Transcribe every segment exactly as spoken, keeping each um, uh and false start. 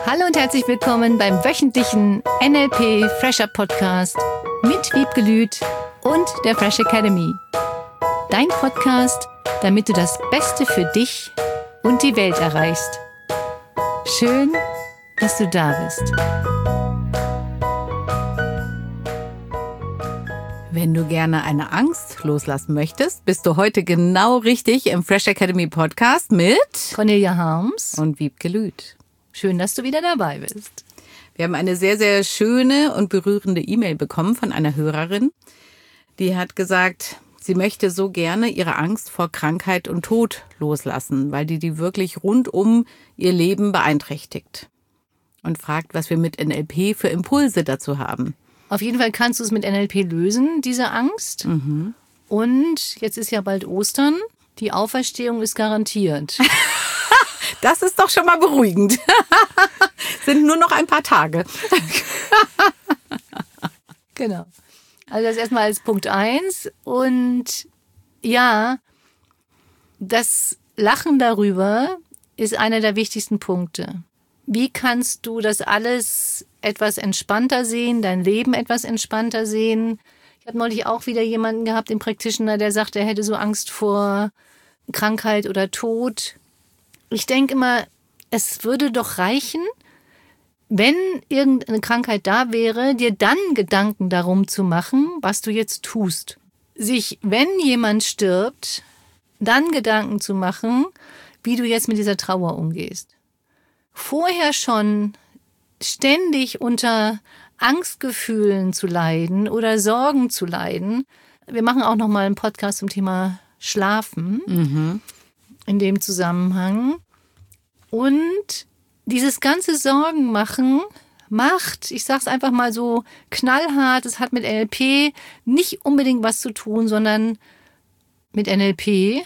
Hallo und herzlich willkommen beim wöchentlichen N L P Fresher Podcast mit Wiebke Lüth und der Fresh Academy. Dein Podcast, damit du das Beste für dich und die Welt erreichst. Schön, dass du da bist. Wenn du gerne eine Angst loslassen möchtest, bist du heute genau richtig im Fresh Academy Podcast mit Cornelia Harms und Wiebke Lüth. Schön, dass du wieder dabei bist. Wir haben eine sehr, sehr schöne und berührende E-Mail bekommen von einer Hörerin. Die hat gesagt, sie möchte so gerne ihre Angst vor Krankheit und Tod loslassen, weil die die wirklich rund um ihr Leben beeinträchtigt. Und fragt, was wir mit N L P für Impulse dazu haben. Auf jeden Fall kannst du es mit N L P lösen, diese Angst. Mhm. Und jetzt ist ja bald Ostern. Die Auferstehung ist garantiert. Das ist doch schon mal beruhigend. Sind nur noch ein paar Tage. Genau. Also das erstmal als Punkt eins. Und ja, das Lachen darüber ist einer der wichtigsten Punkte. Wie kannst du das alles etwas entspannter sehen, dein Leben etwas entspannter sehen? Ich habe neulich auch wieder jemanden gehabt, den Practitioner, der sagt, er hätte so Angst vor Krankheit oder Tod. Ich denke immer, es würde doch reichen, wenn irgendeine Krankheit da wäre, dir dann Gedanken darum zu machen, was du jetzt tust. Sich, wenn jemand stirbt, dann Gedanken zu machen, wie du jetzt mit dieser Trauer umgehst. Vorher schon ständig unter Angstgefühlen zu leiden oder Sorgen zu leiden. Wir machen auch noch mal einen Podcast zum Thema Schlafen. Mhm. In dem Zusammenhang. Und dieses ganze Sorgen machen macht, ich sage es einfach mal so knallhart, es hat mit N L P nicht unbedingt was zu tun, sondern mit N L P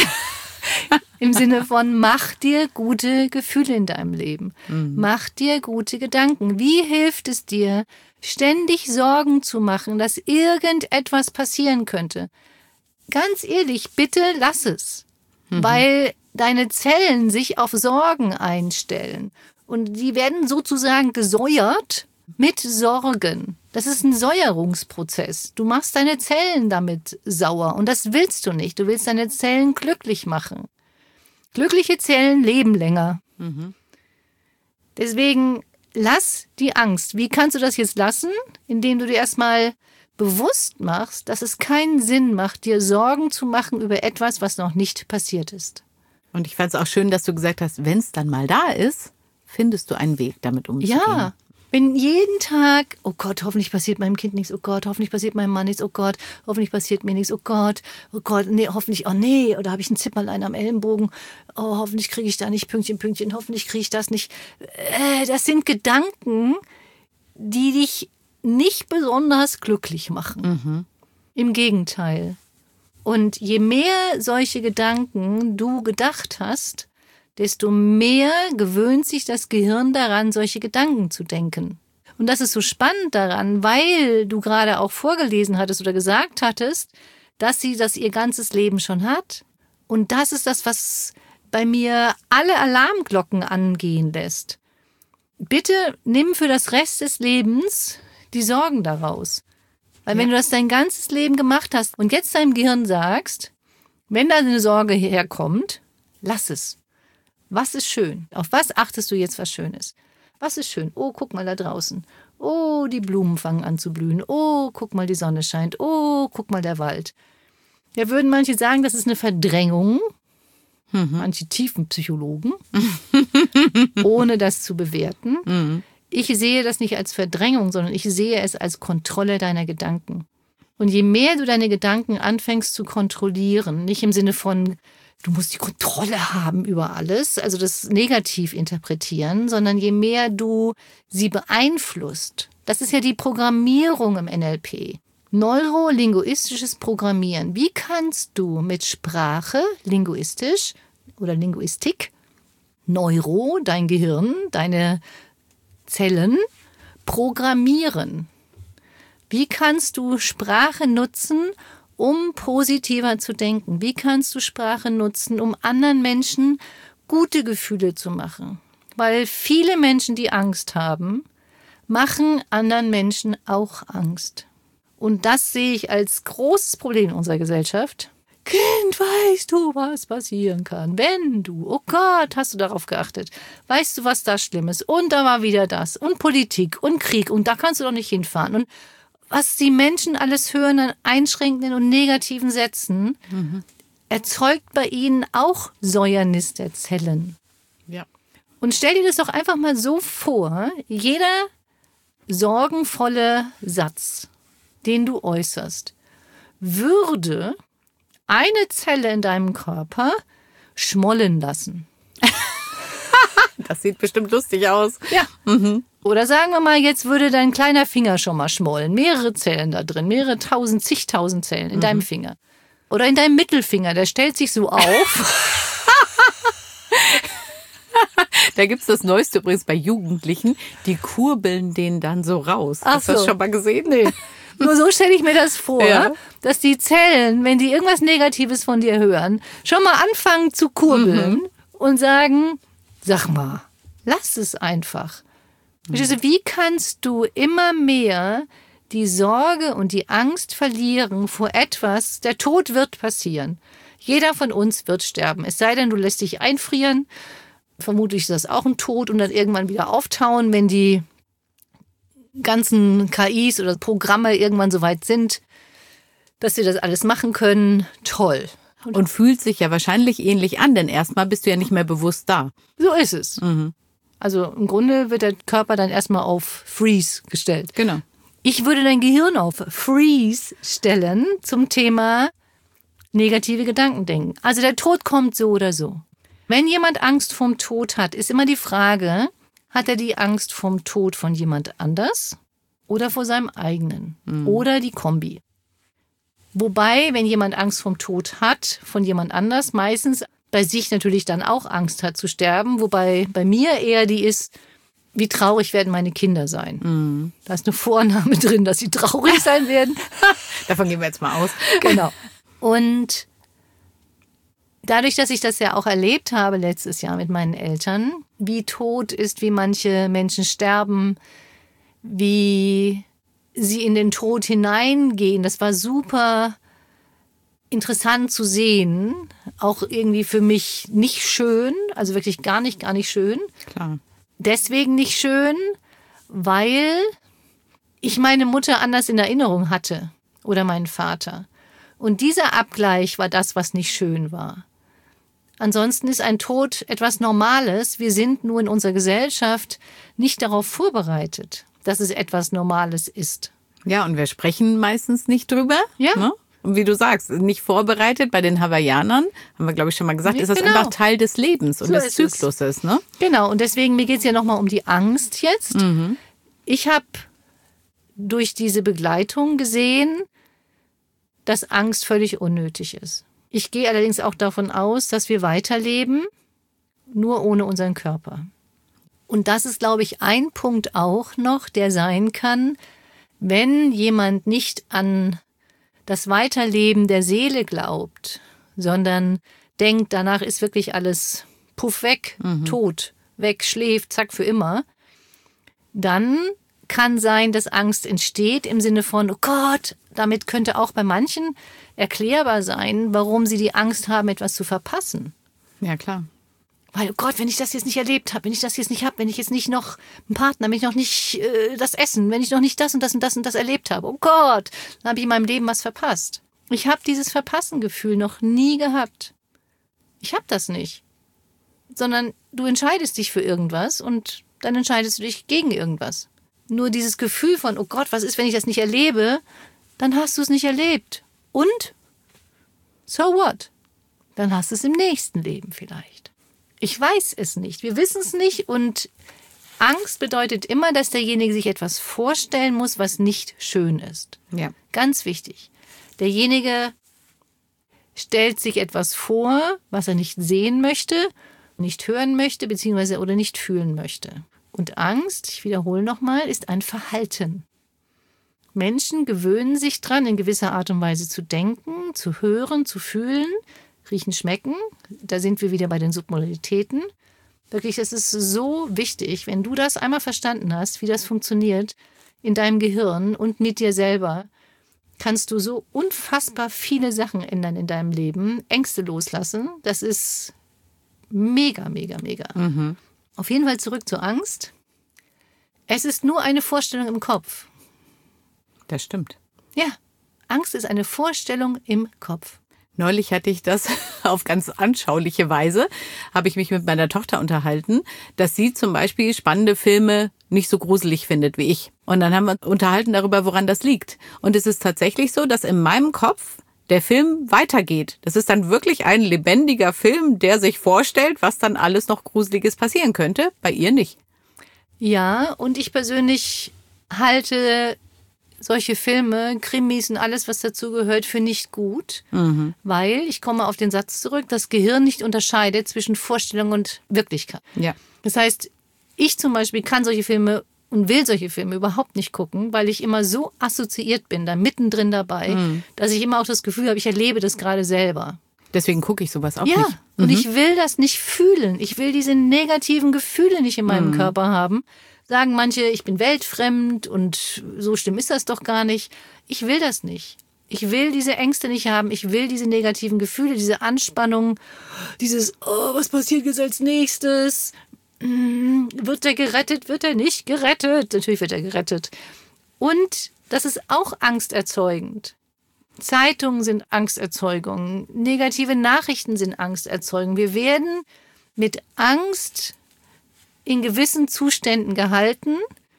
im Sinne von mach dir gute Gefühle in deinem Leben. Mhm. Mach dir gute Gedanken. Wie hilft es dir, ständig Sorgen zu machen, dass irgendetwas passieren könnte? Ganz ehrlich, bitte lass es. Mhm. Weil deine Zellen sich auf Sorgen einstellen. Und die werden sozusagen gesäuert mit Sorgen. Das ist ein Säuerungsprozess. Du machst deine Zellen damit sauer. Und das willst du nicht. Du willst deine Zellen glücklich machen. Glückliche Zellen leben länger. Mhm. Deswegen lass die Angst. Wie kannst du das jetzt lassen? Indem du dir erstmal bewusst machst, dass es keinen Sinn macht, dir Sorgen zu machen über etwas, was noch nicht passiert ist. Und ich fand es auch schön, dass du gesagt hast, wenn es dann mal da ist, findest du einen Weg, damit umzugehen. Ja, wenn jeden Tag, oh Gott, hoffentlich passiert meinem Kind nichts, oh Gott, hoffentlich passiert meinem Mann nichts, oh Gott, hoffentlich passiert mir nichts, oh Gott, oh Gott, nee, hoffentlich, oh nee, oder habe ich ein Zipperlein am Ellenbogen, oh, hoffentlich kriege ich da nicht Pünktchen, Pünktchen, hoffentlich kriege ich das nicht. Äh, das sind Gedanken, die dich nicht besonders glücklich machen. Mhm. Im Gegenteil. Und je mehr solche Gedanken du gedacht hast, desto mehr gewöhnt sich das Gehirn daran, solche Gedanken zu denken. Und das ist so spannend daran, weil du gerade auch vorgelesen hattest oder gesagt hattest, dass sie das ihr ganzes Leben schon hat. Und das ist das, was bei mir alle Alarmglocken angehen lässt. Bitte nimm für das Rest des Lebens die Sorgen daraus. Weil ja. wenn du das dein ganzes Leben gemacht hast und jetzt deinem Gehirn sagst, wenn da eine Sorge herkommt, lass es. Was ist schön? Auf was achtest du jetzt, was schön ist? Was ist schön? Oh, guck mal da draußen. Oh, die Blumen fangen an zu blühen. Oh, guck mal, die Sonne scheint. Oh, guck mal, der Wald. Da würden manche sagen, das ist eine Verdrängung. Mhm. Manche Tiefenpsychologen. Ohne das zu bewerten. Mhm. Ich sehe das nicht als Verdrängung, sondern ich sehe es als Kontrolle deiner Gedanken. Und je mehr du deine Gedanken anfängst zu kontrollieren, nicht im Sinne von, du musst die Kontrolle haben über alles, also das negativ interpretieren, sondern je mehr du sie beeinflusst. Das ist ja die Programmierung im N L P. Neurolinguistisches Programmieren. Wie kannst du mit Sprache, linguistisch oder Linguistik, Neuro, dein Gehirn, deine Zellen programmieren? Wie kannst du Sprache nutzen, um positiver zu denken? Wie kannst du Sprache nutzen, um anderen Menschen gute Gefühle zu machen? weil viele Menschen, die Angst haben, machen anderen Menschen auch Angst. Und das sehe ich als großes Problem in unserer Gesellschaft. Kind, weißt du, was passieren kann, wenn du, oh Gott, hast du darauf geachtet, weißt du, was da schlimm ist? Und da war wieder das und Politik und Krieg und da kannst du doch nicht hinfahren. Und was die Menschen alles hören an einschränkenden und negativen Sätzen, mhm. erzeugt bei ihnen auch Säuernis der Zellen. Ja. Und stell dir das doch einfach mal so vor, jeder sorgenvolle Satz, den du äußerst, würde eine Zelle in deinem Körper schmollen lassen. Das sieht bestimmt lustig aus. Ja. Mhm. Oder sagen wir mal, jetzt würde dein kleiner Finger schon mal schmollen. Mehrere Zellen da drin, mehrere tausend, zigtausend Zellen in mhm. deinem Finger. Oder in deinem Mittelfinger, der stellt sich so auf. Da gibt es das Neueste übrigens bei Jugendlichen, die kurbeln den dann so raus. Ach Hast du so. das schon mal gesehen? Nee. Nur so stelle ich mir das vor, ja. dass die Zellen, wenn die irgendwas Negatives von dir hören, schon mal anfangen zu kurbeln mhm. und sagen, sag mal, lass es einfach. Mhm. Wie kannst du immer mehr die Sorge und die Angst verlieren vor etwas, der Tod wird passieren. Jeder von uns wird sterben, es sei denn, du lässt dich einfrieren. Vermutlich ist das auch ein Tod und dann irgendwann wieder auftauen, wenn die ganzen K Is oder Programme irgendwann so weit sind, dass wir das alles machen können. Toll. Und, und fühlt sich ja wahrscheinlich ähnlich an, denn erstmal bist du ja nicht mehr bewusst da. So ist es. Mhm. Also im Grunde wird der Körper dann erstmal auf Freeze gestellt. Genau. Ich würde dein Gehirn auf Freeze stellen zum Thema negative Gedanken denken. Also der Tod kommt so oder so. Wenn jemand Angst vorm Tod hat, ist immer die Frage, hat er die Angst vom Tod von jemand anders oder vor seinem eigenen? Mhm. Oder die Kombi. Wobei, wenn jemand Angst vom Tod hat, von jemand anders, meistens bei sich natürlich dann auch Angst hat zu sterben. Wobei bei mir eher die ist, wie traurig werden meine Kinder sein. Mhm. Da ist eine Vorannahme drin, dass sie traurig sein werden. Davon gehen wir jetzt mal aus. Genau. Und dadurch, dass ich das ja auch erlebt habe letztes Jahr mit meinen Eltern, wie tot ist, wie manche Menschen sterben, wie sie in den Tod hineingehen, das war super interessant zu sehen. Auch irgendwie für mich nicht schön, also wirklich gar nicht, gar nicht schön. Klar. Deswegen nicht schön, weil ich meine Mutter anders in Erinnerung hatte oder meinen Vater. Und dieser Abgleich war das, was nicht schön war. Ansonsten ist ein Tod etwas Normales. Wir sind nur in unserer Gesellschaft nicht darauf vorbereitet, dass es etwas Normales ist. Ja, und wir sprechen meistens nicht drüber. Ja. Ne? Und wie du sagst, nicht vorbereitet. Bei den Hawaiianern, haben wir, glaube ich, schon mal gesagt, Ja, ist das genau. einfach Teil des Lebens und So des ist Zykluses. Ne? Genau, und deswegen, mir geht es ja nochmal um die Angst jetzt. Mhm. Ich habe durch diese Begleitung gesehen, dass Angst völlig unnötig ist. Ich gehe allerdings auch davon aus, dass wir weiterleben, nur ohne unseren Körper. Und das ist, glaube ich, ein Punkt auch noch, der sein kann, wenn jemand nicht an das Weiterleben der Seele glaubt, sondern denkt, danach ist wirklich alles puff weg, mhm. tot, weg, schläft, zack, für immer, dann kann sein, dass Angst entsteht im Sinne von, oh Gott, damit könnte auch bei manchen erklärbar sein, warum sie die Angst haben, etwas zu verpassen. Ja, klar. Weil, oh Gott, wenn ich das jetzt nicht erlebt habe, wenn ich das jetzt nicht habe, wenn ich jetzt nicht noch einen Partner, wenn ich noch nicht äh, das Essen, wenn ich noch nicht das und das und das und das erlebt habe, oh Gott, dann habe ich in meinem Leben was verpasst. Ich habe dieses Verpassengefühl noch nie gehabt. Ich habe das nicht. Sondern du entscheidest dich für irgendwas und dann entscheidest du dich gegen irgendwas. Nur dieses Gefühl von, oh Gott, was ist, wenn ich das nicht erlebe, dann hast du es nicht erlebt. Und? So what? Dann hast du es im nächsten Leben vielleicht. Ich weiß es nicht. Wir wissen es nicht. Und Angst bedeutet immer, dass derjenige sich etwas vorstellen muss, was nicht schön ist. Ja. Ganz wichtig. Derjenige stellt sich etwas vor, was er nicht sehen möchte, nicht hören möchte, beziehungsweise oder nicht fühlen möchte. Und Angst, ich wiederhole nochmal, ist ein Verhalten. Menschen gewöhnen sich dran, in gewisser Art und Weise zu denken, zu hören, zu fühlen, riechen, schmecken. Da sind wir wieder bei den Submodalitäten. Wirklich, es ist so wichtig, wenn du das einmal verstanden hast, wie das funktioniert in deinem Gehirn und mit dir selber, kannst du so unfassbar viele Sachen ändern in deinem Leben, Ängste loslassen. Das ist mega, mega, mega. Mhm. Auf jeden Fall zurück zur Angst. Es ist nur eine Vorstellung im Kopf. Das stimmt. Ja, Angst ist eine Vorstellung im Kopf. Neulich hatte ich das auf ganz anschauliche Weise, habe ich mich mit meiner Tochter unterhalten, dass sie zum Beispiel spannende Filme nicht so gruselig findet wie ich. Und dann haben wir uns unterhalten darüber, woran das liegt. Und es ist tatsächlich so, dass in meinem Kopf der Film weitergeht. Das ist dann wirklich ein lebendiger Film, der sich vorstellt, was dann alles noch Gruseliges passieren könnte. Bei ihr nicht. Ja, und ich persönlich halte solche Filme, Krimis und alles, was dazugehört, für nicht gut, mhm. weil, ich komme auf den Satz zurück, das Gehirn nicht unterscheidet zwischen Vorstellung und Wirklichkeit. Ja. Das heißt, ich zum Beispiel kann solche Filme und will solche Filme überhaupt nicht gucken, weil ich immer so assoziiert bin, da mittendrin dabei, mhm. dass ich immer auch das Gefühl habe, ich erlebe das gerade selber. Deswegen gucke ich sowas auch ja, nicht. Ja, und mhm. ich will das nicht fühlen. Ich will diese negativen Gefühle nicht in meinem mhm. Körper haben. Sagen manche, ich bin weltfremd und so schlimm ist das doch gar nicht. Ich will das nicht. Ich will diese Ängste nicht haben. Ich will diese negativen Gefühle, diese Anspannung, dieses, oh, was passiert jetzt als nächstes? Hm, wird er gerettet? Wird er nicht gerettet? Natürlich wird er gerettet. Und das ist auch angsterzeugend. Zeitungen sind Angsterzeugung. Negative Nachrichten sind Angsterzeugung. Wir werden mit Angst in gewissen Zuständen gehalten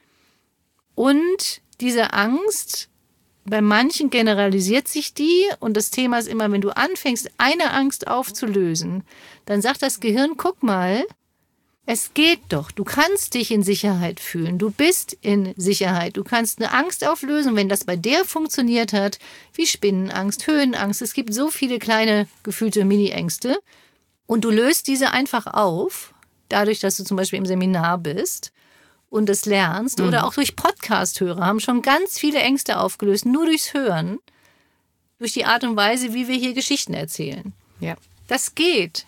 und diese Angst, bei manchen generalisiert sich die und das Thema ist immer, wenn du anfängst, eine Angst aufzulösen, dann sagt das Gehirn, guck mal, es geht doch, du kannst dich in Sicherheit fühlen, du bist in Sicherheit, du kannst eine Angst auflösen, wenn das bei der funktioniert hat, wie Spinnenangst, Höhenangst, es gibt so viele kleine gefühlte Mini-Ängste und du löst diese einfach auf, dadurch, dass du zum Beispiel im Seminar bist und es lernst, mhm. oder auch durch Podcast-Hörer, haben schon ganz viele Ängste aufgelöst, nur durchs Hören, durch die Art und Weise, wie wir hier Geschichten erzählen. Ja. Das geht.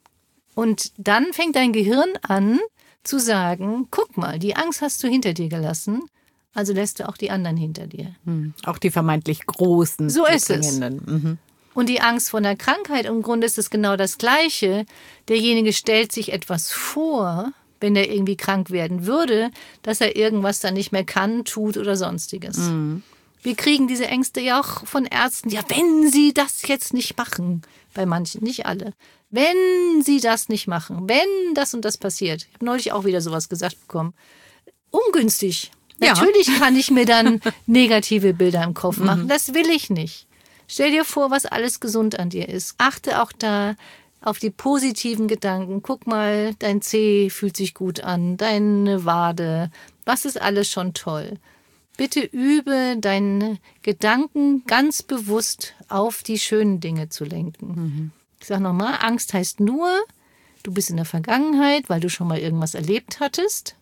Und dann fängt dein Gehirn an zu sagen, guck mal, die Angst hast du hinter dir gelassen, also lässt du auch die anderen hinter dir. Mhm. Auch die vermeintlich großen. So ist es. Mhm. Und die Angst vor einer Krankheit, im Grunde ist es genau das Gleiche. Derjenige stellt sich etwas vor, wenn er irgendwie krank werden würde, dass er irgendwas dann nicht mehr kann, tut oder sonstiges. Mhm. Wir kriegen diese Ängste ja auch von Ärzten. Ja, wenn sie das jetzt nicht machen, bei manchen, nicht alle. Wenn sie das nicht machen, wenn das und das passiert. Ich habe neulich auch wieder sowas gesagt bekommen. Ungünstig. Ja. Natürlich kann ich mir dann negative Bilder im Kopf machen. Mhm. Das will ich nicht. Stell dir vor, was alles gesund an dir ist. Achte auch da auf die positiven Gedanken. Guck mal, dein Zeh fühlt sich gut an, deine Wade. Was ist alles schon toll? Bitte übe, deine Gedanken ganz bewusst auf die schönen Dinge zu lenken. Mhm. Ich sage nochmal, Angst heißt nur, du bist in der Vergangenheit, weil du schon mal irgendwas erlebt hattest.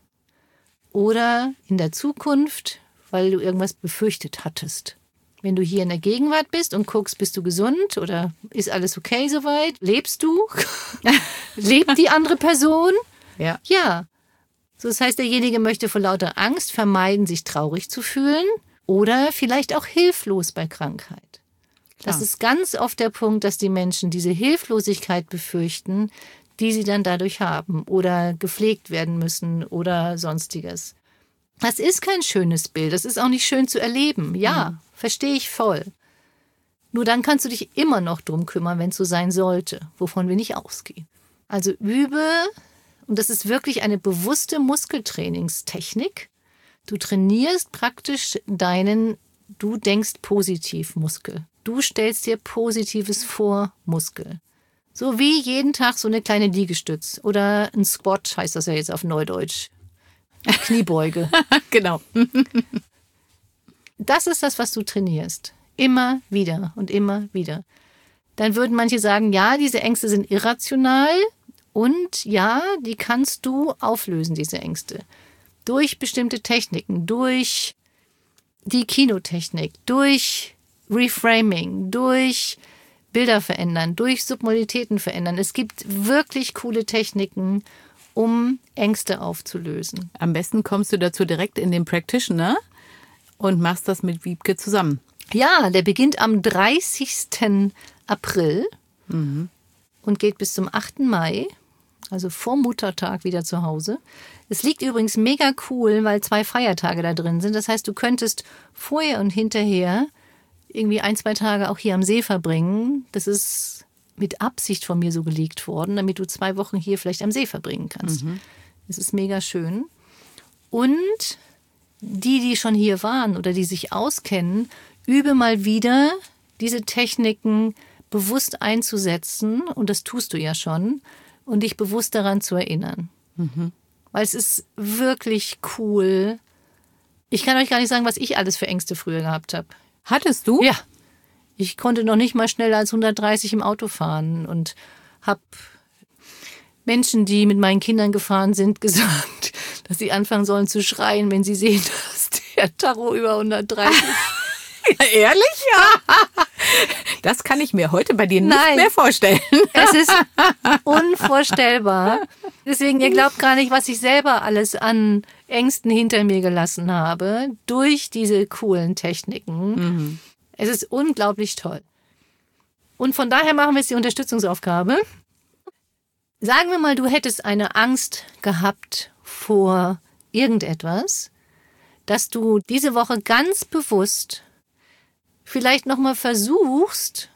Oder in der Zukunft, weil du irgendwas befürchtet hattest. Wenn du hier in der Gegenwart bist und guckst, bist du gesund oder ist alles okay soweit? Lebst du? Lebt die andere Person? Ja. Ja. So, das heißt, derjenige möchte vor lauter Angst vermeiden, sich traurig zu fühlen oder vielleicht auch hilflos bei Krankheit. Klar. Das ist ganz oft der Punkt, dass die Menschen diese Hilflosigkeit befürchten, die sie dann dadurch haben oder gepflegt werden müssen oder sonstiges. Das ist kein schönes Bild, das ist auch nicht schön zu erleben. Ja, mhm. verstehe ich voll. Nur dann kannst du dich immer noch drum kümmern, wenn es so sein sollte, wovon wir nicht ausgehen. Also übe, und das ist wirklich eine bewusste Muskeltrainingstechnik. Du trainierst praktisch deinen Du denkst positiv Muskel. Du stellst dir Positives vor Muskel. So wie jeden Tag so eine kleine Liegestütz oder ein Squat, heißt das ja jetzt auf Neudeutsch. Kniebeuge. Genau. Das ist das, was du trainierst. Immer wieder und immer wieder. Dann würden manche sagen, ja, diese Ängste sind irrational und ja, die kannst du auflösen, diese Ängste. Durch bestimmte Techniken, durch die Kinotechnik, durch Reframing, durch Bilder verändern, durch Submodalitäten verändern. Es gibt wirklich coole Techniken, um Ängste aufzulösen. Am besten kommst du dazu direkt in den Practitioner und machst das mit Wiebke zusammen. Ja, der beginnt am dreißigsten April mhm. und geht bis zum achten Mai, also vor Muttertag wieder zu Hause. Es liegt übrigens mega cool, weil zwei Feiertage da drin sind. Das heißt, du könntest vorher und hinterher irgendwie ein, zwei Tage auch hier am See verbringen. Das ist mit Absicht von mir so gelegt worden, damit du zwei Wochen hier vielleicht am See verbringen kannst. Mhm. Das ist mega schön. Und die, die schon hier waren oder die sich auskennen, übe mal wieder, diese Techniken bewusst einzusetzen. Und das tust du ja schon. Und dich bewusst daran zu erinnern. Mhm. Weil es ist wirklich cool. Ich kann euch gar nicht sagen, was ich alles für Ängste früher gehabt habe. Hattest du? Ja. Ich konnte noch nicht mal schneller als hundertdreißig im Auto fahren und habe Menschen, die mit meinen Kindern gefahren sind, gesagt, dass sie anfangen sollen zu schreien, wenn sie sehen, dass der Tacho über hundertdreißig Ja, ehrlich? Ja. Das kann ich mir heute bei dir nicht Nein. mehr vorstellen. Es ist unvorstellbar. Deswegen, ihr glaubt gar nicht, was ich selber alles an Ängsten hinter mir gelassen habe durch diese coolen Techniken. Mhm. Es ist unglaublich toll. Und von daher machen wir jetzt die Unterstützungsaufgabe. Sagen wir mal, du hättest eine Angst gehabt vor irgendetwas, dass du diese Woche ganz bewusst vielleicht nochmal versuchst,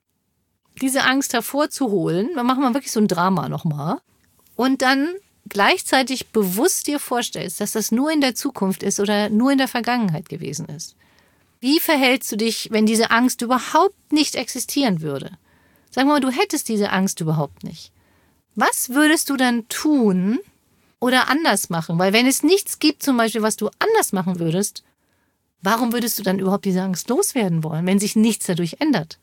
diese Angst hervorzuholen. Dann machen wir wirklich so ein Drama nochmal. Und dann gleichzeitig bewusst dir vorstellst, dass das nur in der Zukunft ist oder nur in der Vergangenheit gewesen ist. Wie verhältst du dich, wenn diese Angst überhaupt nicht existieren würde? Sag mal, du hättest diese Angst überhaupt nicht. Was würdest du dann tun oder anders machen? Weil wenn es nichts gibt, zum Beispiel, was du anders machen würdest, warum würdest du dann überhaupt diese Angst loswerden wollen, wenn sich nichts dadurch ändert?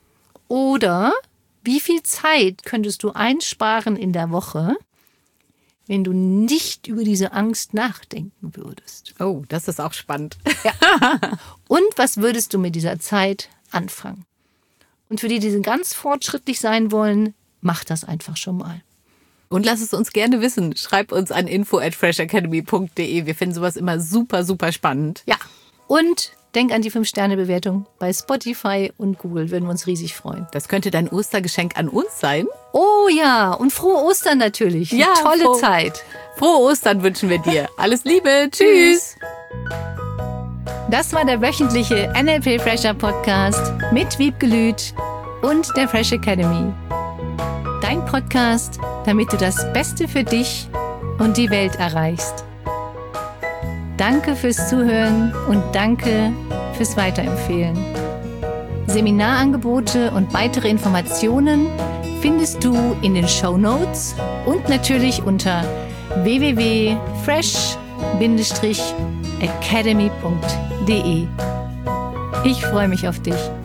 Oder wie viel Zeit könntest du einsparen in der Woche, wenn du nicht über diese Angst nachdenken würdest? Oh, das ist auch spannend. Ja. Und was würdest du mit dieser Zeit anfangen? Und für die, die ganz fortschrittlich sein wollen, mach das einfach schon mal. Und lass es uns gerne wissen. Schreib uns an info at fresh academy punkt de. Wir finden sowas immer super, super spannend. Ja. Und denk an die fünf Sterne Bewertung bei Spotify und Google. Würden wir uns riesig freuen. Das könnte dein Ostergeschenk an uns sein. Oh ja, und frohe Ostern natürlich. Ja, tolle froh, Zeit. Frohe Ostern wünschen wir dir. Alles Liebe. Tschüss. Das war der wöchentliche N L P Fresher Podcast mit Wiebke Lüth und der Fresh Academy. Dein Podcast, damit du das Beste für dich und die Welt erreichst. Danke fürs Zuhören und danke fürs Weiterempfehlen. Seminarangebote und weitere Informationen findest du in den Shownotes und natürlich unter w w w punkt fresh academy punkt de. Ich freue mich auf dich.